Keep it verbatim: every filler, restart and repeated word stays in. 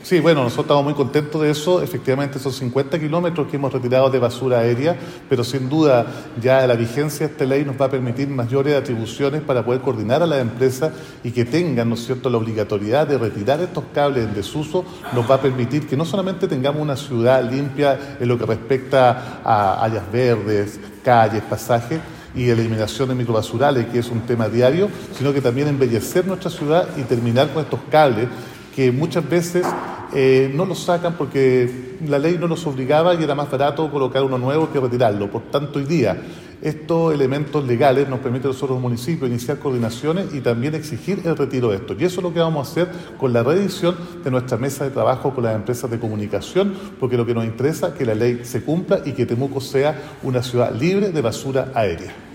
Sí, bueno, nosotros estamos muy contentos de eso. Efectivamente son cincuenta kilómetros que hemos retirado de basura aérea, pero sin duda ya la vigencia de esta ley nos va a permitir mayores atribuciones para poder coordinar a las empresas y que tengan, ¿no es cierto?, la obligatoriedad de retirar estos cables en desuso. Nos va a permitir que no solamente tengamos una ciudad limpia en lo que respecta a áreas verdes, calles, pasajes, y eliminación de microbasurales, que es un tema diario, sino que también embellecer nuestra ciudad y terminar con estos cables que muchas veces eh, no los sacan porque la ley no los obligaba y era más barato colocar uno nuevo que retirarlo. Por tanto, hoy día estos elementos legales nos permiten a nosotros los municipios iniciar coordinaciones y también exigir el retiro de esto. Y eso es lo que vamos a hacer con la reedición de nuestra mesa de trabajo con las empresas de comunicación, porque lo que nos interesa es que la ley se cumpla y que Temuco sea una ciudad libre de basura aérea.